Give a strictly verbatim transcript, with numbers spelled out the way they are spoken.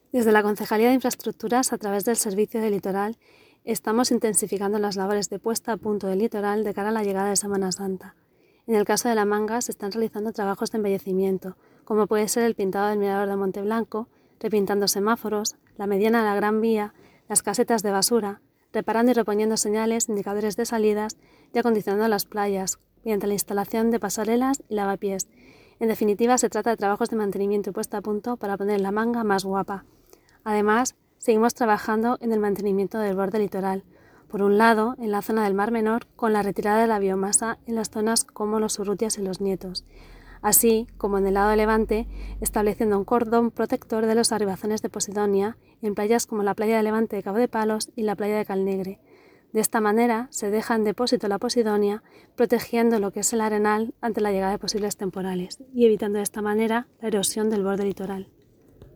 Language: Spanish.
Desde la Concejalía de Infraestructuras, a través del Servicio de Litoral, estamos intensificando las labores de puesta a punto del litoral de cara a la llegada de Semana Santa. En el caso de La Manga, se están realizando trabajos de embellecimiento, como puede ser el pintado del mirador de Monteblanco, repintando semáforos, la mediana de la Gran Vía, las casetas de basura, reparando y reponiendo señales, indicadores de salidas y acondicionando las playas, mediante la instalación de pasarelas y lavapiés. En definitiva, se trata de trabajos de mantenimiento y puesta a punto para poner La Manga más guapa. Además, seguimos trabajando en el mantenimiento del borde litoral. Por un lado, en la zona del Mar Menor, con la retirada de la biomasa en las zonas como los Urrutias y los Nietos, así como en el lado de Levante, estableciendo un cordón protector de los arribazones de Posidonia en playas como la playa de Levante de Cabo de Palos y la playa de Calnegre. De esta manera, se deja en depósito la Posidonia, protegiendo lo que es el arenal ante la llegada de posibles temporales y evitando de esta manera la erosión del borde litoral.